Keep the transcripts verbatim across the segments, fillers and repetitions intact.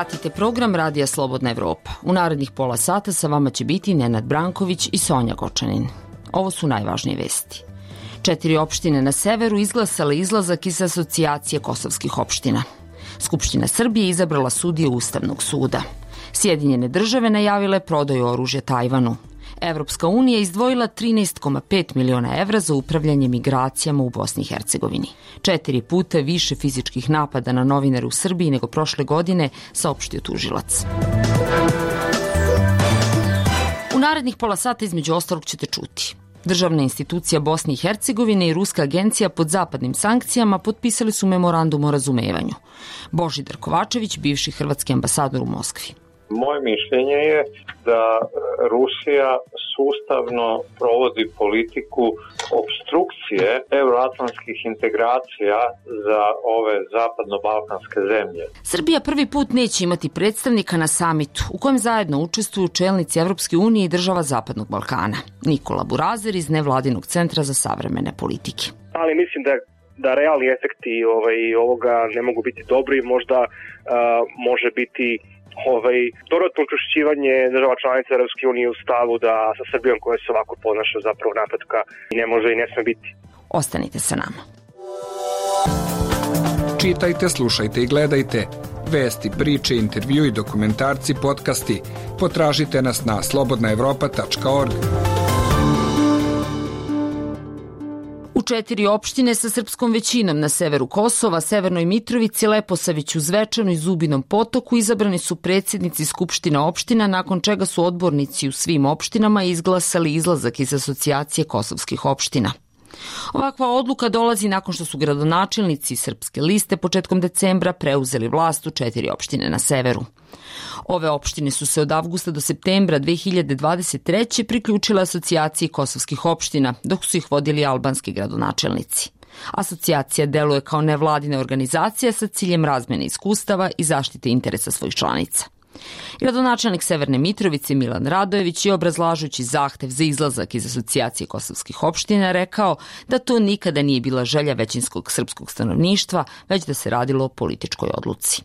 Pratite program Radija Slobodna Evropa. U narednih pola sata sa vama će biti Nenad Branković i Sonja Gočanin. Ovo su najvažnije vesti. Četiri opštine na severu izglasale izlazak iz asocijacije kosovskih opština. Skupština Srbije izabrala sudije Ustavnog suda. Sjedinjene države najavile prodaju oružja Tajvanu. Evropska unija izdvojila trinaest zarez pet miliona evra za upravljanje migracijama u Bosni i Hercegovini. Četiri puta više fizičkih napada na novinare u Srbiji nego prošle godine, saopštio tužilac. U narednih pola sata između ostalog ćete čuti. Državna institucija Bosne i Hercegovine i Ruska agencija pod zapadnim sankcijama potpisali su memorandum o razumevanju. Božidar Kovačević, bivši hrvatski ambasador u Moskvi. Moje mišljenje je da Rusija sustavno provodi politiku opstrukcije euroatlantskih integracija za ove zapadno-balkanske zemlje. Srbija prvi put neće imati predstavnika na samitu u kojem zajedno učestvuju čelnici Evropske unije i država Zapadnog Balkana. Nikola Burazer iz Nevladinog centra za savremene politike. Ali mislim da da realni efekti ovaj, ovoga ne mogu biti dobri, možda uh, može biti ovaj, dodatno učvršćivanje država članica Europske unije u stavu da sa Srbijom koja se ovako ponaša zapravo napretka i ne može i ne sme biti. Ostanite sa nama. Čitajte, slušajte i gledajte vesti, priče, intervju i dokumentarci, podcasti. Potražite nas na slobodna evropa tačka org. U četiri opštine sa srpskom većinom na severu Kosova, Severnoj Mitrovici, Leposaviću, Zvečanu i Zubinom Potoku izabrani su predsjednici skupština opština, nakon čega su odbornici u svim opštinama izglasali izlazak iz asocijacije kosovskih opština. Ovakva odluka dolazi nakon što su gradonačelnici Srpske liste početkom decembra preuzeli vlast u četiri opštine na severu. Ove opštine su se od avgusta do septembra dve hiljade dvadeset treće priključile asocijaciji kosovskih opština, dok su ih vodili albanski gradonačelnici. Asocijacija deluje kao nevladina organizacija sa ciljem razmene iskustava i zaštite interesa svojih članica. Gradonačelnik Severne Mitrovice Milan Radojević je, obrazlažući zahtev za izlazak iz asocijacije kosovskih opština, rekao da to nikada nije bila želja većinskog srpskog stanovništva, već da se radilo o političkoj odluci.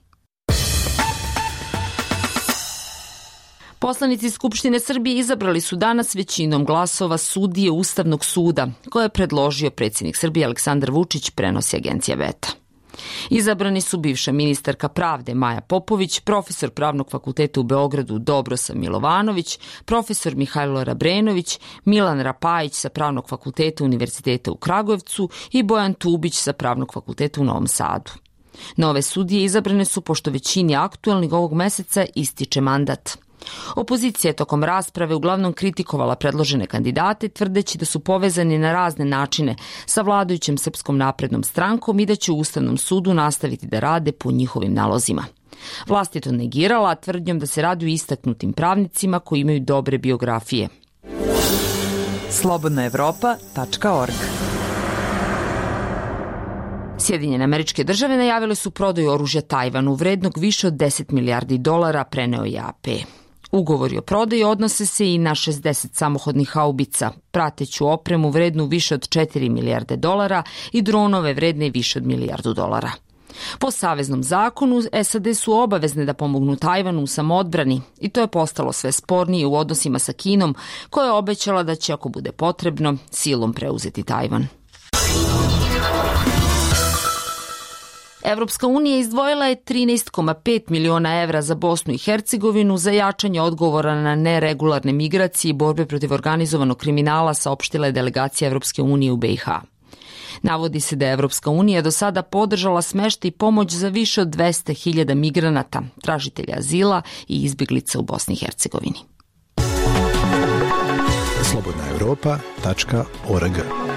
Poslanici Skupštine Srbije izabrali su danas većinom glasova sudije Ustavnog suda, koje je predložio predsjednik Srbije Aleksandar Vučić, prenosi agencija Beta. Izabrani su bivša ministarka pravde Maja Popović, profesor Pravnog fakulteta u Beogradu Dobrosa Milovanović, profesor Mihajlo Rabrenović, Milan Rapajić sa Pravnog fakulteta Univerziteta u Kragujevcu i Bojan Tubić sa Pravnog fakulteta u Novom Sadu. Nove sudije izabrane su pošto većini aktuelnih ovog meseca ističe mandat. Opozicija je tokom rasprave uglavnom kritikovala predložene kandidate, tvrdeći da su povezani na razne načine sa vladajućem Srpskom naprednom strankom i da će u Ustavnom sudu nastaviti da rade po njihovim nalozima. Vlast je to negirala tvrdnjom da se radi o istaknutim pravnicima koji imaju dobre biografije. slobodna evropa tačka org. Sjedinjene Američke Države najavile su prodaju oružja Tajvanu vrednog više od deset milijardi dolara, preneo je A P. Ugovori o prodaji odnose se i na šezdeset samohodnih haubica, prateću opremu vrednu više od četiri milijarde dolara i dronove vredne više od milijardu dolara. Po saveznom zakonu, S A D su obavezne da pomognu Tajvanu u samoodbrani i to je postalo sve spornije u odnosima sa Kinom, koja je obećala da će, ako bude potrebno, silom preuzeti Tajvan. Evropska unija izdvojila je trinaest zarez pet miliona evra za Bosnu i Hercegovinu za jačanje odgovora na neregularne migracije i borbe protiv organizovanog kriminala, saopštila je delegacija Evropske unije u B i H. Navodi se da je Evropska unija do sada podržala smeštaj i pomoć za više od dvesta hiljada migranata, tražitelja azila i izbjeglica u Bosni i Hercegovini. slobodna evropa tačka org.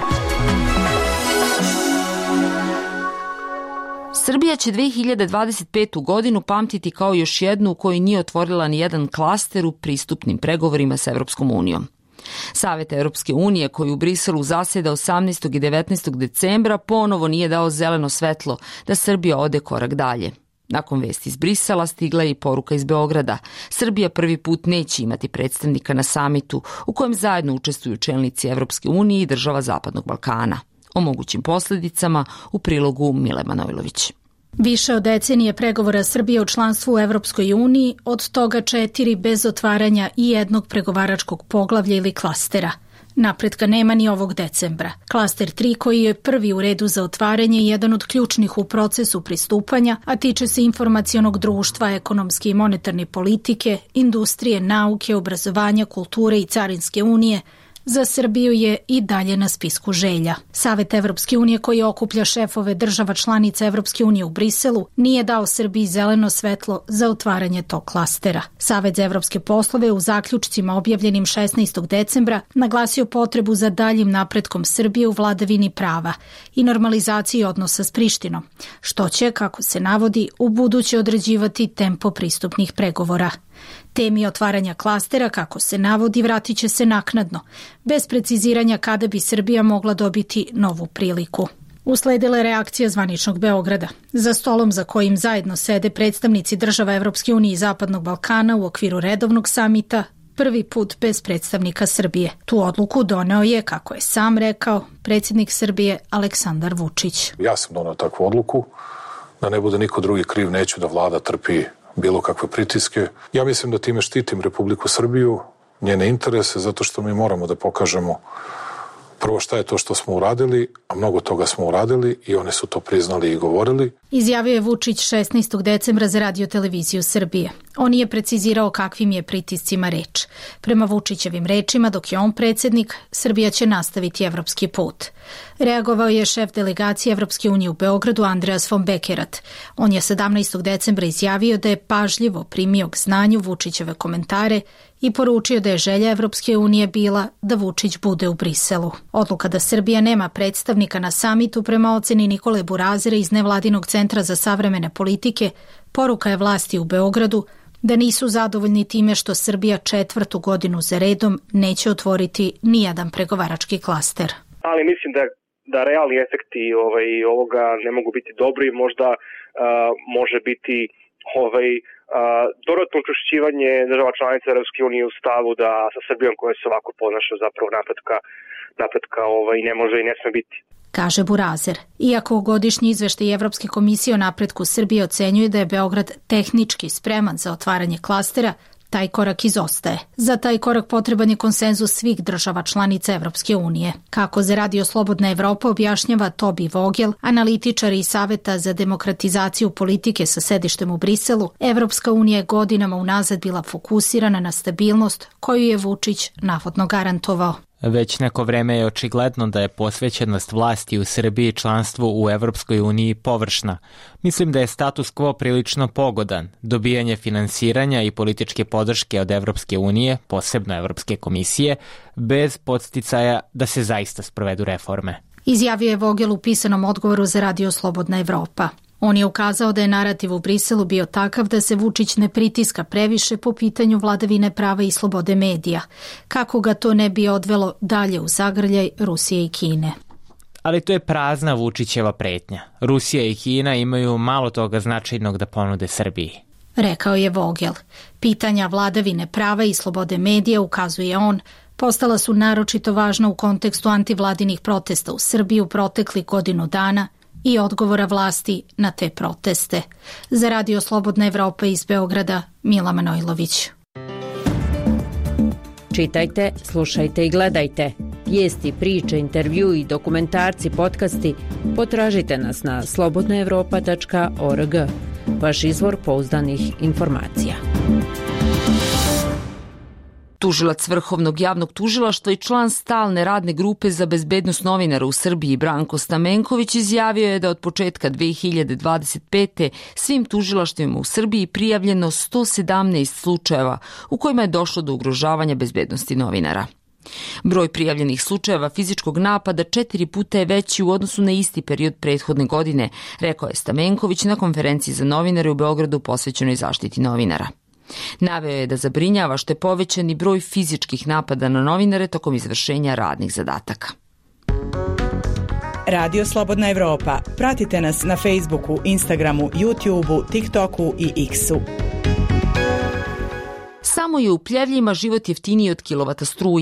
Srbija će dve hiljade dvadeset petu godinu pamtiti kao još jednu u kojoj nije otvorila ni jedan klaster u pristupnim pregovorima sa Evropskom unijom. Savet Evropske unije, koji u Briselu zaseda osamnaestog i devetnaestog decembra, ponovo nije dao zeleno svetlo da Srbija ode korak dalje. Nakon vesti iz Brisela stigla je i poruka iz Beograda. Srbija prvi put neće imati predstavnika na samitu u kojem zajedno učestvuju čelnici Evropske unije i država Zapadnog Balkana. O mogućim posljedicama u prilogu Mile Manojlović. Više od decenije pregovora Srbije o članstvu u Evropskoj uniji, od toga četiri bez otvaranja i jednog pregovaračkog poglavlja ili klastera. Napretka nema ni ovog decembra. Klaster tri, koji je prvi u redu za otvaranje, je jedan od ključnih u procesu pristupanja, a tiče se informacionog društva, ekonomske i monetarne politike, industrije, nauke, obrazovanja, kulture i carinske unije, za Srbiju je i dalje na spisku želja. Savet Evropske unije, koji okuplja šefove država članica Evropske unije u Briselu, nije dao Srbiji zeleno svetlo za otvaranje tog klastera. Savet za evropske poslove u zaključcima objavljenim šesnaestog decembra naglasio potrebu za daljim napretkom Srbije u vladavini prava i normalizaciji odnosa s Prištinom, što će, kako se navodi, u buduće određivati tempo pristupnih pregovora. Temi otvaranja klastera, kako se navodi, vratit će se naknadno, bez preciziranja kada bi Srbija mogla dobiti novu priliku. Usledila je reakcija zvaničnog Beograda. Za stolom za kojim zajedno sede predstavnici država Evropske unije i Zapadnog Balkana u okviru redovnog samita, prvi put bez predstavnika Srbije. Tu odluku doneo je, kako je sam rekao, predsjednik Srbije Aleksandar Vučić. Ja sam doneo takvu odluku, da ne bude niko drugi kriv, neću da vlada trpi bilo kakve pritiske. Ja mislim da time štitim Republiku Srbiju, njene interese, zato što mi moramo da pokažemo prvo šta je to što smo uradili, a mnogo toga smo uradili i oni su to priznali i govorili. Izjavio je Vučić šesnaestog decembra za Radio televiziju Srbije. On je precizirao kakvim je pritiscima reč. Prema Vučićevim rečima, dok je on predsjednik, Srbija će nastaviti evropski put. Reagovao je šef delegacije Evropske unije u Beogradu Andreas von Bekerat. On je sedamnaestog decembra izjavio da je pažljivo primio k znanju Vučićeve komentare i poručio da je želja Evropske unije bila da Vučić bude u Briselu. Odluka da Srbija nema predstavnika na samitu prema oceni Nikole Burazira iz Nevladinog centra za savremene politike, poruka je vlasti u Beogradu da nisu zadovoljni time što Srbija četvrtu godinu za redom neće otvoriti nijedan pregovarački klaster. Ali mislim da, da realni efekti ovaj, ovoga ne mogu biti dobri, možda uh, može biti ovaj, uh, dodatno učvršćivanje država članica Evropske unije u stavu da sa Srbijom koja se ovako ponaša zapravo napretka, napretka ovaj, ne može i ne sme biti. Kaže Burazer. Iako godišnji izveštaj Evropske komisije o napretku Srbije ocenjuje da je Beograd tehnički spreman za otvaranje klastera, taj korak izostaje. Za taj korak potreban je konsenzus svih država članica Evropske unije. Kako za Radio Slobodna Evropa objašnjava Tobi Vogel, analitičar iz Saveta za demokratizaciju politike sa sedištem u Briselu, Evropska unija je godinama unazad bila fokusirana na stabilnost koju je Vučić navodno garantovao. Već neko vreme je očigledno da je posvećenost vlasti u Srbiji članstvu u Evropskoj uniji površna. Mislim da je status quo prilično pogodan. Dobijanje finansiranja i političke podrške od Evropske unije, posebno Evropske komisije, bez podsticaja da se zaista sprovedu reforme. Izjavio je Vogel u pisanom odgovoru za Radio Slobodna Evropa. On je ukazao da je narativ u Briselu bio takav da se Vučić ne pritiska previše po pitanju vladavine prava i slobode medija, kako ga to ne bi odvelo dalje u zagrljaj Rusije i Kine. Ali to je prazna Vučićeva pretnja. Rusija i Kina imaju malo toga značajnog da ponude Srbiji. Rekao je Vogel. Pitanja vladavine prava i slobode medija, ukazuje on, postala su naročito važna u kontekstu antivladinih protesta u Srbiji u protekli godinu dana i odgovora vlasti na te proteste. Za Radio Slobodna Evropa iz Beograda, Mila Manojlović. Čitajte, slušajte i gledajte. Vijesti, priče, intervju i dokumentarci, podcasti potražite nas na slobodna evropa tačka org. Vaš izvor pouzdanih informacija. Tužilac Vrhovnog javnog tužilaštva i član stalne radne grupe za bezbednost novinara u Srbiji Branko Stamenković izjavio je da od početka dve hiljade dvadeset pete. svim tužilaštvima u Srbiji prijavljeno sto sedamnaest slučajeva u kojima je došlo do ugrožavanja bezbednosti novinara. Broj prijavljenih slučajeva fizičkog napada četiri puta je veći u odnosu na isti period prethodne godine, rekao je Stamenković na konferenciji za novinare u Beogradu posvećenoj zaštiti novinara. Naveo je da zabrinjava što je povećani broj fizičkih napada na novinare tokom izvršenja radnih zadataka. Radio Slobodna Evropa. Pratite nas na Facebooku, Instagramu, YouTubeu, TikToku i X-u. Samo je u Pljevljima život jeftiniji od kilovata struje.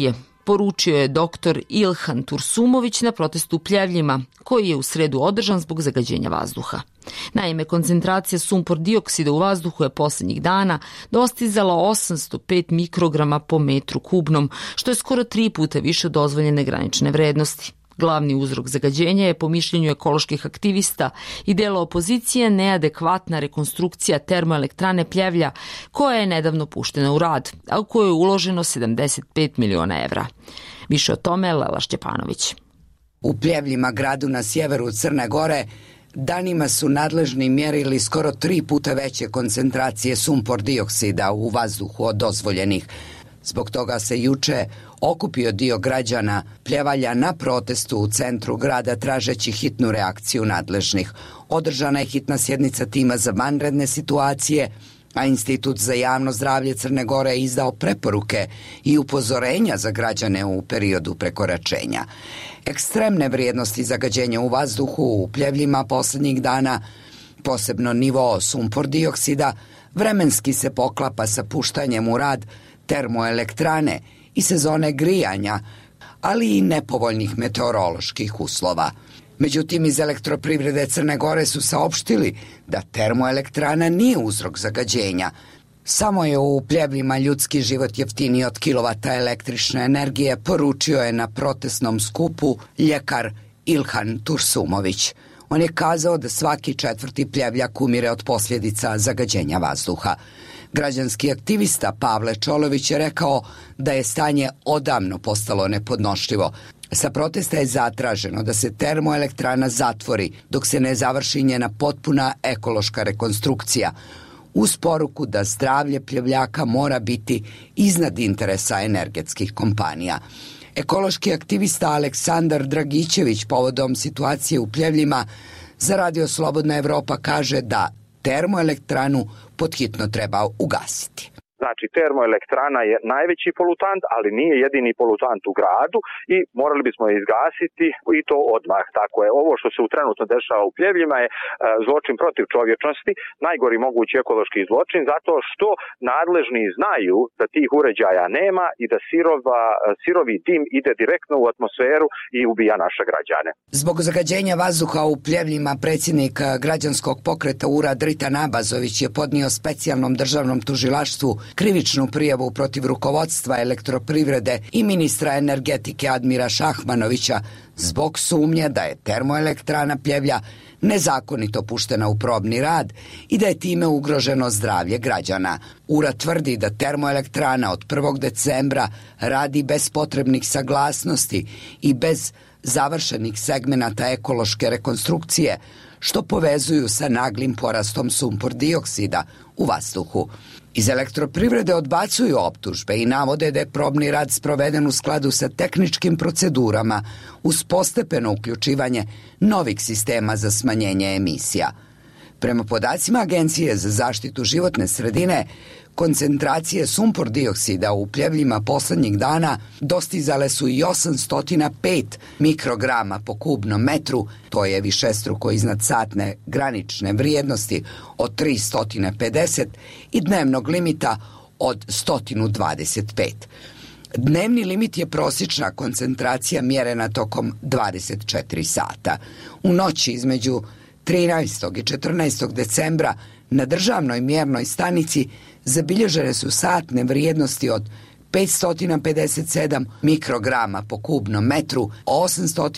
poručio je doktor Ilhan Tursumović na protestu u Pljevljima, koji je u sredu održan zbog zagađenja vazduha. Naime, koncentracija sumpor dioksida u vazduhu je poslednjih dana dostizala osamsto pet mikrograma po metru kubnom, što je skoro tri puta više od dozvoljene granične vrednosti. Glavni uzrok zagađenja je, po mišljenju ekoloških aktivista i dela opozicije, neadekvatna rekonstrukcija termoelektrane Pljevlja, koja je nedavno puštena u rad, a u kojoj je uloženo sedamdeset pet miliona evra. Više o tome Lela Šćepanović. U Pljevljima, gradu na sjeveru Crne Gore, danima su nadležni mjerili skoro tri puta veće koncentracije sumpor dioksida u vazduhu od dozvoljenih. Zbog toga se juče okupio dio građana Pljevalja na protestu u centru grada tražeći hitnu reakciju nadležnih. Održana je hitna sjednica tima za vanredne situacije, a Institut za javno zdravlje Crne Gore je izdao preporuke i upozorenja za građane u periodu prekoračenja. Ekstremne vrijednosti zagađenja u vazduhu u Pljevljima posljednjih dana, posebno nivo sumpor dioksida, vremenski se poklapa sa puštanjem u rad termoelektrane i sezone grijanja, ali i nepovoljnih meteoroloških uslova. Međutim, iz Elektroprivrede Crne Gore su saopštili da termoelektrana nije uzrok zagađenja. Samo je u Pljevljima ljudski život jeftiniji od kilovata električne energije, poručio je na protestnom skupu ljekar Ilhan Tursumović. On je kazao da svaki četvrti Pljevljak umire od posljedica zagađenja vazduha. Građanski aktivista Pavle Čolović je rekao da je stanje odavno postalo nepodnošljivo. Sa protesta je zatraženo da se termoelektrana zatvori dok se ne završi njena potpuna ekološka rekonstrukcija, uz poruku da zdravlje Pljevljaka mora biti iznad interesa energetskih kompanija. Ekološki aktivista Aleksandar Dragićević povodom situacije u Pljevljima za Radio Slobodna Evropa kaže da termoelektranu podhitno treba ugasiti. Znači, termoelektrana je najveći polutant, ali nije jedini polutant u gradu i morali bismo je izgasiti i to odmah. Tako je, ovo što se u trenutno dešava u Pljevljima je e, zločin protiv čovječnosti, najgori mogući ekološki zločin, zato što nadležni znaju da tih uređaja nema i da sirova, sirovi dim ide direktno u atmosferu i ubija naše građane. Zbog zagađenja vazduha u Pljevljima predsjednik građanskog pokreta URA Dritan Abazović je podnio specijalnom državnom tužilaštvu krivičnu prijavu protiv rukovodstva Elektroprivrede i ministra energetike Admira Šahmanovića zbog sumnje da je termoelektrana Pljevlja nezakonito puštena u probni rad i da je time ugroženo zdravlje građana. URA tvrdi da termoelektrana od prvog decembra radi bez potrebnih saglasnosti i bez završenih segmenata ekološke rekonstrukcije, što povezuju sa naglim porastom sumpor dioksida u vazduhu. Iz Elektroprivrede odbacuju optužbe i navode da je probni rad sproveden u skladu sa tehničkim procedurama uz postepeno uključivanje novih sistema za smanjenje emisija. Prema podacima Agencije za zaštitu životne sredine, koncentracije sumpor dioksida u Pljevljima poslednjih dana dostizale su i osamsto pet mikrograma po kubnom metru, to je višestruko iznad satne granične vrijednosti od tristo pedeset i dnevnog limita od sto dvadeset pet. Dnevni limit je prosječna koncentracija mjerena tokom dvadeset četiri sata. U noći između trinaestog i četrnaestog decembra na državnoj mjernoj stanici zabilježene su satne vrijednosti od petsto pedeset sedam mikrograma po kubnom metru, osamsto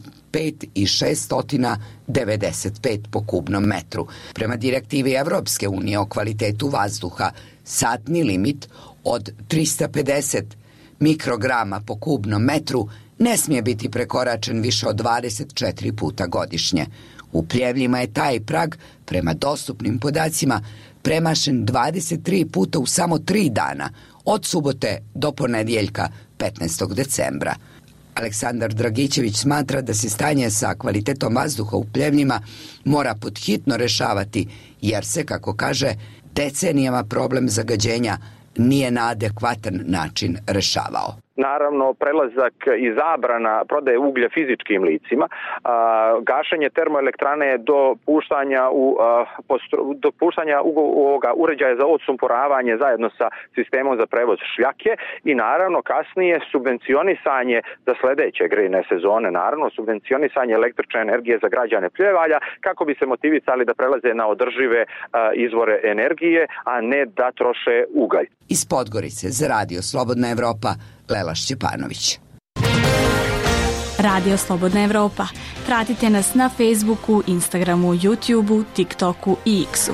pet i šesto devedeset pet po kubnom metru. Prema direktivi Evropske unije o kvalitetu vazduha, satni limit od tristo pedeset mikrograma po kubnom metru ne smije biti prekoračen više od dvadeset četiri puta godišnje. U Pljevljima je taj prag, prema dostupnim podacima, premašen dvadeset tri puta u samo tri dana, od subote do ponedjeljka petnaestog decembra. Aleksandar Dragićević smatra da se stanje sa kvalitetom vazduha u Pljevljima mora podhitno rešavati, jer se, kako kaže, decenijama problem zagađenja nije na adekvatan način rešavao. naravno prelazak i zabrana prodaje uglja fizičkim licima, gašenje termoelektrane do puštanja u do puštanja ovoga uređaja za odsumporavanje zajedno sa sistemom za prevoz šljake i naravno kasnije subvencionisanje za sledeće grejne sezone, naravno subvencionisanje električne energije za građane Pljevalja kako bi se motivisali da prelaze na održive izvore energije, a ne da troše ugalj. Iz Podgorice za Radio Slobodna Evropa, Lela Šćepanović. Radio Slobodna Evropa. Pratite nas na Facebooku, Instagramu, YouTubeu, TikToku i X-u.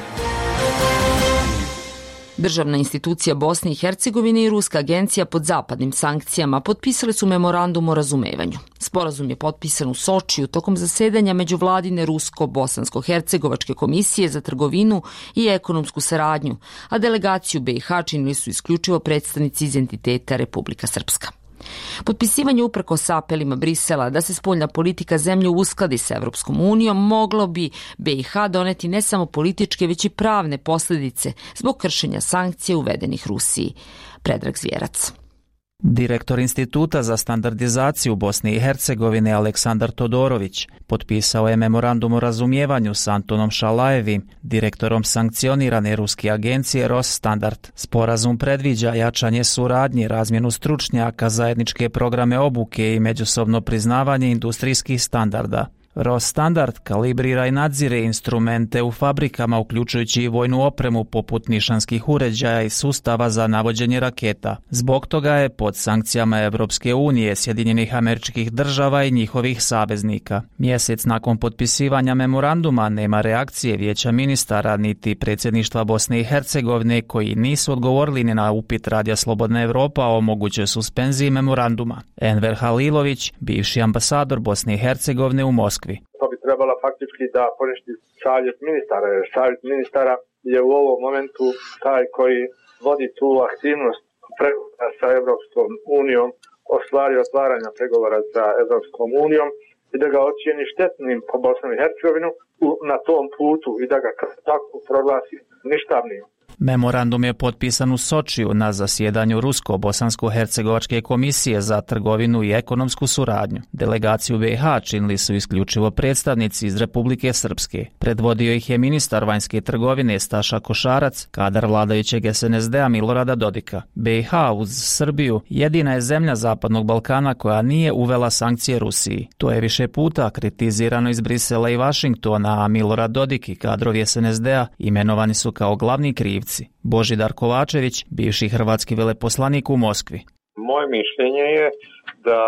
Državna institucija Bosne i Hercegovine i Ruska agencija pod zapadnim sankcijama potpisali su memorandum o razumevanju. Sporazum je potpisan u Sočiju tokom zasedanja međuvladine Rusko-Bosansko-Hercegovačke komisije za trgovinu i ekonomsku saradnju, a delegaciju B i H činili su isključivo predstavnici iz entiteta Republika Srpska. Potpisivanje uprkos apelima Brisela da se spoljna politika zemlje uskladi sa Evropskom unijom moglo bi B i H doneti ne samo političke, već i pravne posljedice zbog kršenja sankcija uvedenih Rusiji. Predrag Zvjerac. Direktor Instituta za standardizaciju Bosne i Hercegovine Aleksandar Todorović potpisao je memorandum o razumijevanju s Antonom Šalajevim, direktorom sankcionirane ruske agencije Rosstandard. Sporazum predviđa jačanje suradnje, razmjenu stručnjaka, zajedničke programe obuke i međusobno priznavanje industrijskih standarda. Rosstandard kalibrira i nadzire instrumente u fabrikama, uključujući i vojnu opremu poput nišanskih uređaja i sustava za navođenje raketa. Zbog toga je pod sankcijama Evropske unije, Sjedinjenih Američkih Država i njihovih saveznika. Mjesec nakon potpisivanja memoranduma nema reakcije Vijeća ministara niti predsjedništva Bosne i Hercegovine, koji nisu odgovorili ni na upit Radija Slobodna Evropa o mogućoj suspenziji memoranduma. Enver Halilović, bivši ambasador Bosne i Hercegovine u Moskvi. To bi trebalo faktički da poništi savjet ministara, jer savjet ministara je u ovom momentu taj koji vodi tu aktivnost pregovora sa Evropskom unijom o stvari otvaranja pregovora sa Evropskom unijom i da ga ocijeni štetnim po Bosnu i Hercegovinu na tom putu i da ga tako proglasi ništavnim. Memorandum je potpisan u Sočiju na zasjedanju Rusko-Bosansko-Hercegovačke komisije za trgovinu i ekonomsku suradnju. Delegaciju B i H činili su isključivo predstavnici iz Republike Srpske. Predvodio ih je ministar vanjske trgovine Staša Košarac, kadar vladajućeg S N S D-a Milorada Dodika. B i H uz Srbiju jedina je zemlja Zapadnog Balkana koja nije uvela sankcije Rusiji. To je više puta kritizirano iz Brisela i Vašingtona, a Milorad Dodik i kadrovi S N S D-a imenovani su kao glavni krivci. Božidar Kovačević, bivši hrvatski veleposlanik u Moskvi. Moje mišljenje je da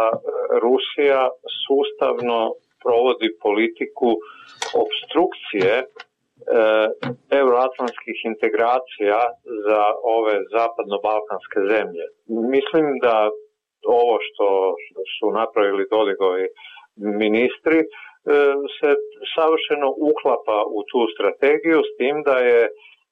Rusija sustavno provodi politiku obstrukcije e, euroatlantskih integracija za ove zapadno-balkanske zemlje. Mislim da ovo što su napravili Dodigovi ministri e, se savršeno uklapa u tu strategiju, s tim da je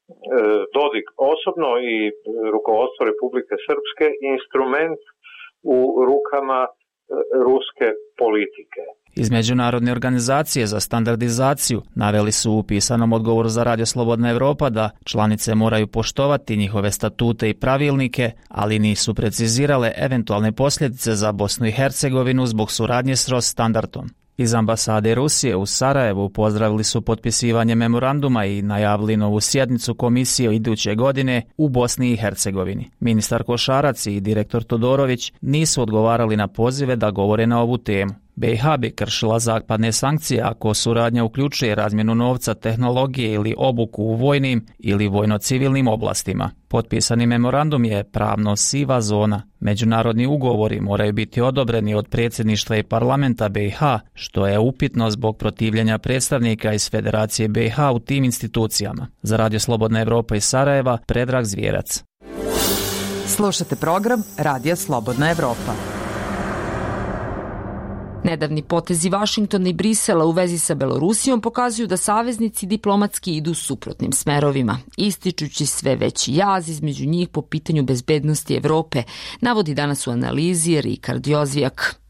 Dodik osobno i rukovodstvo Republike Srpske instrument u rukama ruske politike. Iz Međunarodne organizacije za standardizaciju naveli su u pisanom odgovoru za Radio Slobodna Evropa da članice moraju poštovati njihove statute i pravilnike, ali nisu precizirale eventualne posljedice za Bosnu i Hercegovinu zbog suradnje s Rosstandardom. Iz ambasade Rusije u Sarajevu pozdravili su potpisivanje memoranduma i najavili novu sjednicu komisije iduće godine u Bosni i Hercegovini. Ministar Košarac i direktor Todorović nisu odgovarali na pozive da govore na ovu temu. B i H bi kršila zapadne sankcije ako suradnja uključuje razmjenu novca, tehnologije ili obuku u vojnim ili vojno-civilnim oblastima. Potpisani memorandum je pravno siva zona. Međunarodni ugovori moraju biti odobreni od predsjedništva i parlamenta B i H, što je upitno zbog protivljenja predstavnika iz Federacije B i H u tim institucijama. Za Radio Slobodna Evropa iz Sarajeva, Predrag Zvjerac. Slušate program Radija Slobodna Evropa. Nedavni potezi Vašingtona i Brisela u vezi sa Belorusijom pokazuju da saveznici diplomatski idu suprotnim smerovima, ističući sve veći jaz između njih po pitanju bezbednosti Evrope, navodi danas u analizi Rikard Jozvijak.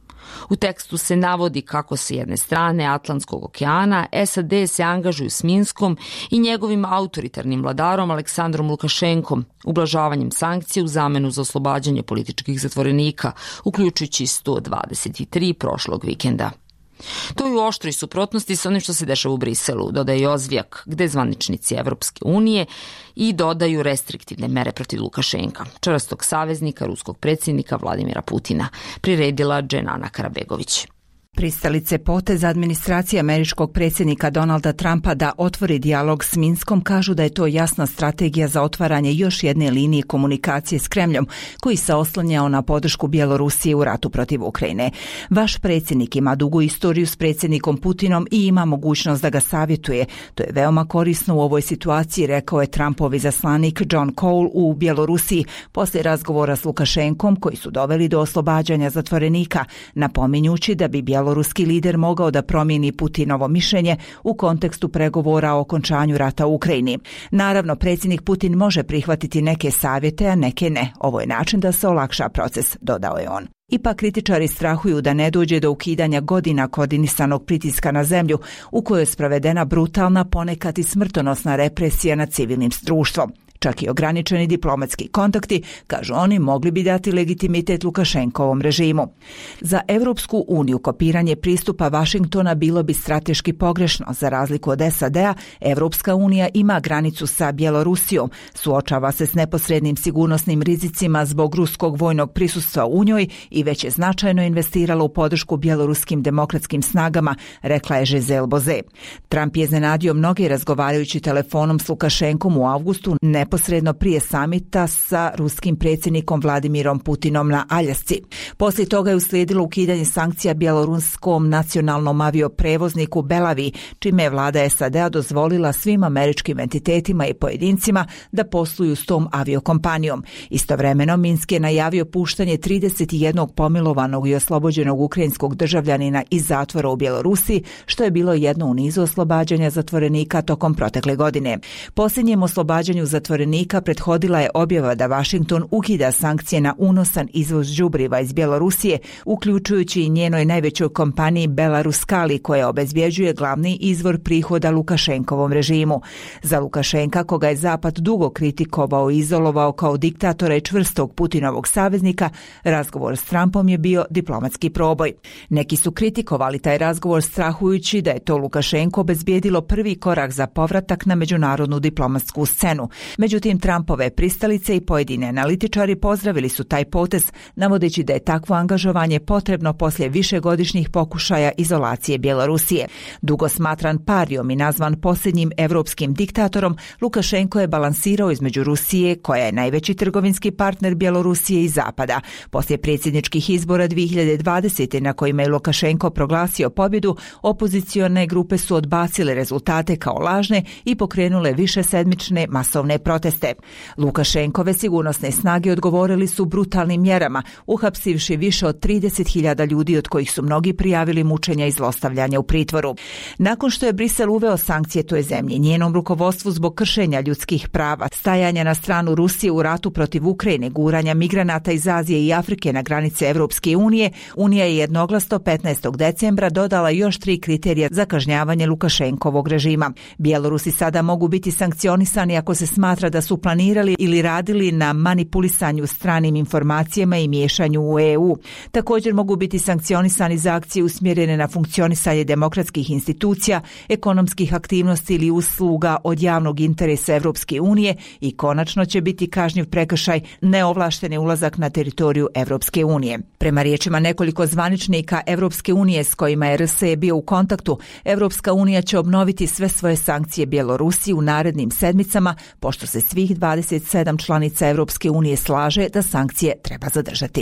U tekstu se navodi kako se jedne strane Atlantskog okeana S A D se angažuju s Minskom i njegovim autoritarnim vladarom Aleksandrom Lukašenkom, ublažavanjem sankcija u zamenu za oslobađanje političkih zatvorenika, uključujući sto dvadeset tri prošlog vikenda. To je u oštroj suprotnosti sa onim što se dešava u Briselu, dodaje Ozvijak, gde zvaničnici Evropske unije i dodaju restriktivne mere protiv Lukašenka, čvrstog saveznika ruskog predsjednika Vladimira Putina, priredila Dženana Karabegović. Pristalice poteza administracije američkog predsjednika Donalda Trumpa da otvori dijalog s Minskom kažu da je to jasna strategija za otvaranje još jedne linije komunikacije s Kremljom, koji se oslanjao na podršku Bjelorusije u ratu protiv Ukrajine. Vaš predsjednik ima dugu istoriju s predsjednikom Putinom i ima mogućnost da ga savjetuje. To je veoma korisno u ovoj situaciji, rekao je Trumpov izaslanik John Cole u Bjelorusiji poslije razgovora s Lukašenkom koji su doveli do oslobađanja zatvorenika, napominjući da bi Bjelorusija Bjeloruski lider mogao da promijeni Putinovo mišljenje u kontekstu pregovora o okončanju rata u Ukrajini. Naravno, predsjednik Putin može prihvatiti neke savjete, a neke ne. Ovo je način da se olakša proces, dodao je on. Ipak kritičari strahuju da ne dođe do ukidanja godina koordinisanog pritiska na zemlju u kojoj je sprovedena brutalna, ponekad i smrtonosna represija nad civilnim društvom. Čak i ograničeni diplomatski kontakti, kažu oni, mogli bi dati legitimitet Lukašenkovom režimu. Za Evropsku uniju kopiranje pristupa Vašingtona bilo bi strateški pogrešno. Za razliku od S A D-a, Evropska unija ima granicu sa Bjelorusijom, suočava se s neposrednim sigurnosnim rizicima zbog ruskog vojnog prisustva u njoj i već je značajno investirala u podršku bjeloruskim demokratskim snagama, rekla je Giselle Boze. Trump je iznenadio mnoge razgovarajući telefonom s Lukašenkom u avgustu, ne neposredno prije samita sa ruskim predsjednikom Vladimirom Putinom na Aljasci. Poslije toga je uslijedilo ukidanje sankcija bjeloruskom nacionalnom avioprevozniku Belavi, čime je vlada S A D-a dozvolila svim američkim entitetima i pojedincima da posluju s tom aviokompanijom. Istovremeno Minsk je najavio puštanje trideset jednog pomilovanog i oslobođenog ukrajinskog državljanina iz zatvora u Bjelorusiji, što je bilo jedno u nizu oslobađanja zatvorenika tokom protekle godine. Posljednjem oslobađanju zatvorenika prethodila je objava da Washington ukida sankcije na unosan izvoz đubriva iz Bjelorusije, uključujući i njenoj najvećoj kompaniji Belaruskali, koja obezbjeđuje glavni izvor prihoda Lukašenkovom režimu. Za Lukašenka, koga je Zapad dugo kritikovao i izolovao kao diktatora i čvrstog Putinovog saveznika, razgovor s Trumpom je bio diplomatski proboj. Neki su kritikovali taj razgovor strahujući da je to Lukašenko obezbijedilo prvi korak za povratak na međunarodnu diplomatsku scenu. Međutim, Trumpove pristalice i pojedini analitičari pozdravili su taj potez, navodeći da je takvo angažovanje potrebno poslije višegodišnjih pokušaja izolacije Bjelorusije. Dugo smatran parijom i nazvan posljednjim evropskim diktatorom, Lukašenko je balansirao između Rusije, koja je najveći trgovinski partner Bjelorusije, i Zapada. Poslije predsjedničkih izbora dvije hiljade dvadesete na kojima je Lukašenko proglasio pobjedu, opozicione grupe su odbacile rezultate kao lažne i pokrenule višesedmične masovne proteste. Lukašenkove sigurnosne snage odgovorili su brutalnim mjerama, uhapsivši više od trideset hiljada ljudi, od kojih su mnogi prijavili mučenja i zlostavljanja u pritvoru. Nakon što je Brisel uveo sankcije toj zemlji, njenom rukovodstvu zbog kršenja ljudskih prava, stajanja na stranu Rusije u ratu protiv Ukrajine, guranja migranata iz Azije i Afrike na granice Evropske unije, Unija je jednoglasno petnaestog decembra dodala još tri kriterija za kažnjavanje Lukašenkovog režima. Bjelorusi sada mogu biti sankcionisani ako se smatra da su planirali ili radili na manipulisanju stranim informacijama i miješanju u E U. Također mogu biti sankcionisani za akcije usmjerene na funkcionisanje demokratskih institucija, ekonomskih aktivnosti ili usluga od javnog interesa Evropske unije i konačno će biti kažnjiv prekršaj neovlašteni ulazak na teritoriju Evropske unije. Prema riječima nekoliko zvaničnika Evropske unije s kojima je R S E bio u kontaktu, Evropska unija će obnoviti sve svoje sankcije Bjelorusiji u narednim sedmicama, pošto se svih dvadeset sedam članica Evropske unije slaže da sankcije treba zadržati.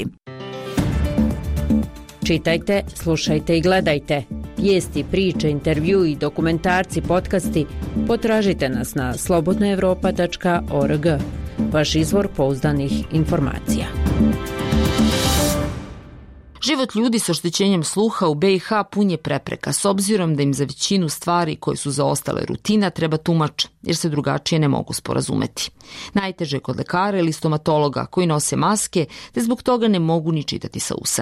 Čitajte, slušajte i gledajte. Vijesti, priče, intervju i dokumentarci, podcasti potražite nas na slobodna evropa tačka org. Vaš izvor pouzdanih informacija. Život ljudi s oštećenjem sluha u B i H pun je prepreka, s obzirom da im za većinu stvari koje su zaostale rutina treba tumač, jer se drugačije ne mogu sporazumeti. Najteže je kod lekara ili stomatologa koji nose maske, te zbog toga ne mogu ni čitati sa usana.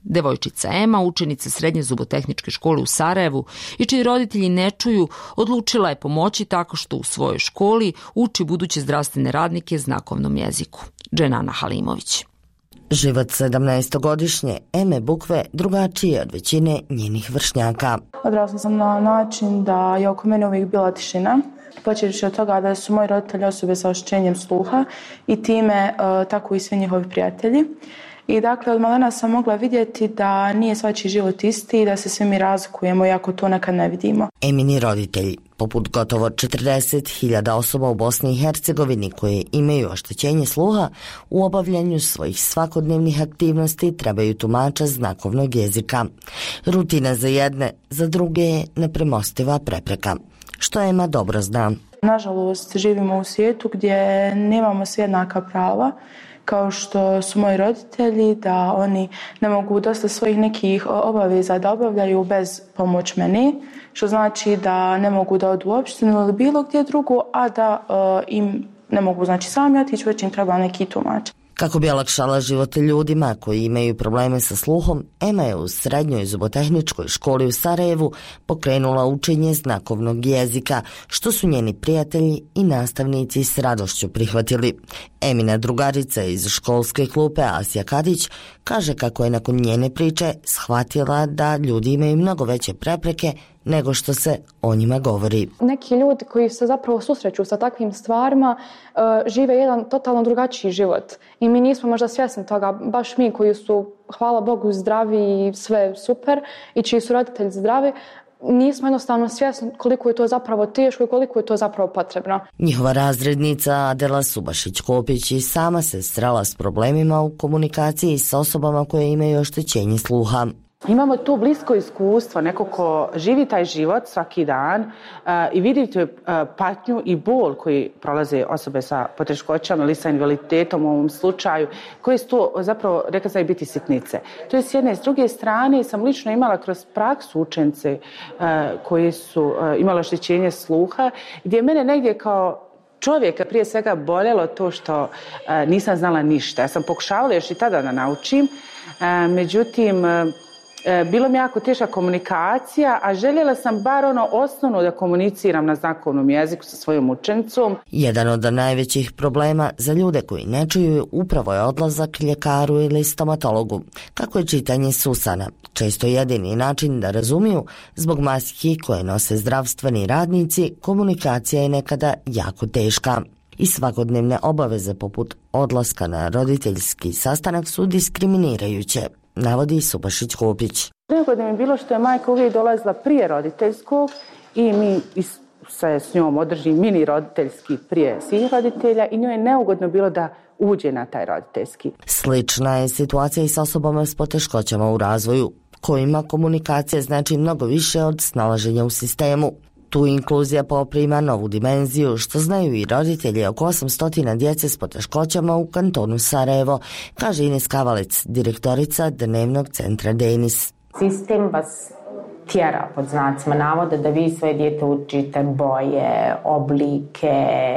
Devojčica Ema, učenica srednje zubotehničke škole u Sarajevu i čiji roditelji ne čuju, odlučila je pomoći tako što u svojoj školi uči buduće zdravstvene radnike znakovnom jeziku. Dženana Halimović. Život sedamnaestogodišnje Eme Bukve drugačiji je od većine njenih vršnjaka. Odrasla sam na način da je oko mene uvijek bila tišina. Počevši od toga da su moji roditelji osobe sa oštećenjem sluha i time uh, tako i svi njihovi prijatelji. I dakle, od malena sam mogla vidjeti da nije svačiji život isti i da se svi mi razlikujemo, iako to nekad ne vidimo. Emini roditelji, poput gotovo četrdeset hiljada osoba u Bosni i Hercegovini koje imaju oštećenje sluha, u obavljanju svojih svakodnevnih aktivnosti trebaju tumača znakovnog jezika. Rutina za jedne, za druge je nepremostiva prepreka, što Ema dobro zna. Nažalost, živimo u svijetu gdje nemamo svi jednaka prava, kao što su moji roditelji, da oni ne mogu dosta svojih nekih obaveza da obavljaju bez pomoć mene, što znači da ne mogu da odu u opštinu ili bilo gdje drugo, a da uh, im ne mogu znači sami otići, već im treba neki tumač. Kako bi olakšala život ljudima koji imaju probleme sa sluhom, Ema je u srednjoj zubotehničkoj školi u Sarajevu pokrenula učenje znakovnog jezika, što su njeni prijatelji i nastavnici s radošću prihvatili. Emina drugarica iz školske klupe Asija Kadić kaže kako je nakon njene priče shvatila da ljudi imaju mnogo veće prepreke nego što se o njima govori. Neki ljudi koji se zapravo susreću sa takvim stvarima uh, žive jedan totalno drugačiji život i mi nismo možda svjesni toga, baš mi koji su, hvala Bogu, zdravi i sve super i čiji su roditelji zdravi, nismo jednostavno svjesni koliko je to zapravo teško i koliko je to zapravo potrebno. Njihova razrednica Adela Subašić-Kopić i sama se srela s problemima u komunikaciji s osobama koje imaju oštećenje sluha. Imamo tu blisko iskustvo, neko ko živi taj život svaki dan uh, i vidite uh, patnju i bol koji prolaze osobe sa poteškoćama ili sa invaliditetom u ovom slučaju, koje su to zapravo, rekla sam, biti sitnice. To je s jedne. S druge strane sam lično imala kroz praksu učence uh, koji su uh, imali oštećenje sluha, gdje je mene negdje kao čovjeka prije svega boljelo to što uh, nisam znala ništa. Ja sam pokušavala još i tada da naučim, uh, međutim uh, bilo mi jako teška komunikacija, a željela sam bar ono osnovno da komuniciram na znakovnom jeziku sa svojom učenicom. Jedan od najvećih problema za ljude koji ne čuju upravo je odlazak ljekaru ili stomatologu, kako je čitanje Susana, često jedini način da razumiju. Zbog maski koje nose zdravstveni radnici, komunikacija je nekada jako teška. I svakodnevne obaveze poput odlaska na roditeljski sastanak su diskriminirajuće, navodi Subašić-Kopić. Neugodno mi je bilo što je majka uvijek dolazila prije roditeljskog i mi se s njom održi mini roditeljski prije svih roditelja i njoj je neugodno bilo da uđe na taj roditeljski. Slična je situacija i s osobama s poteškoćama u razvoju, kojima komunikacija znači mnogo više od snalaženja u sistemu. Tu inkluzija poprima novu dimenziju, što znaju i roditelji oko osamsto djece s poteškoćama u kantonu Sarajevo, kaže Ines Kavalec, direktorica Dnevnog centra Denis. Sistem vas tjera, pod znacima navoda, da vi svoje dijete učite boje, oblike,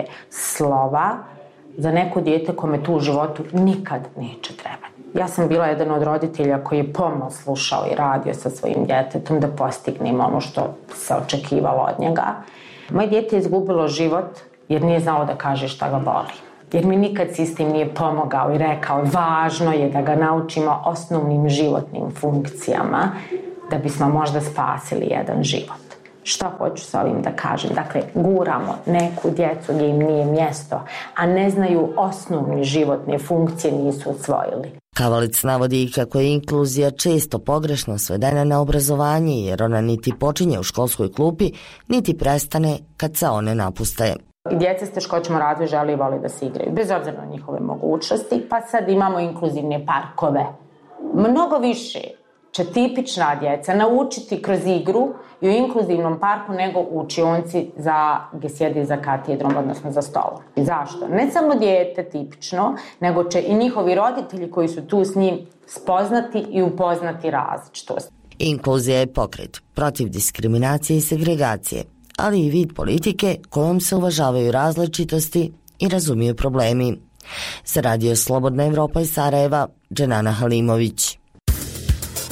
slova. Za neko dijete kome tu u životu nikad neće trebati. Ja sam bila jedan od roditelja koji je pomno slušao i radio sa svojim djetetom da postignemo ono što se očekivalo od njega. Moje dijete je izgubilo život jer nije znalo da kaže šta ga boli. Jer mi nikad sistem nije pomogao i rekao važno je da ga naučimo osnovnim životnim funkcijama da bismo možda spasili jedan život. Šta hoću sa ovim da kažem? Dakle, guramo neku djecu gdje im nije mjesto, a ne znaju osnovne životne funkcije, nisu osvojili. Kavalic navodi i kako je inkluzija često pogrešno svedena na obrazovanje, jer ona niti počinje u školskoj klupi, niti prestane kad se one napuste. Djeca s teškoćama u razvoju žele i vole da se igraju, bez obzira na njihove mogućnosti, pa sad imamo inkluzivne parkove. Mnogo više će tipična djeca naučiti kroz igru i u inkluzivnom parku nego u učionci za, gdje sjedi za katedrom, odnosno za stolom. Zašto? Ne samo dijete tipično, nego će i njihovi roditelji koji su tu s njim spoznati i upoznati različitost. Inkluzija je pokret protiv diskriminacije i segregacije, ali i vid politike kojom se uvažavaju različitosti i razumiju problemi. Za Radio Slobodna Evropa iz Sarajeva, Dženana Halimović.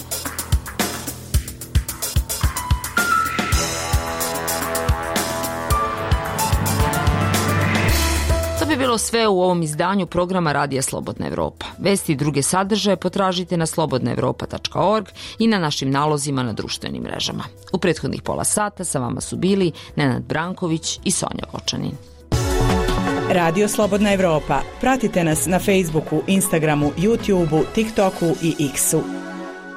bilo sve u ovom izdanju programa Radija Slobodna Evropa. Vesti i druge sadržaje potražite na slobodna evropa tačka org i na našim nalozima na društvenim mrežama. U prethodnih pola sata sa vama su bili Nenad Branković i Sonja Vočanin. Radio Slobodna Evropa. Pratite nas na Facebooku, Instagramu, YouTubeu, TikToku i X-u.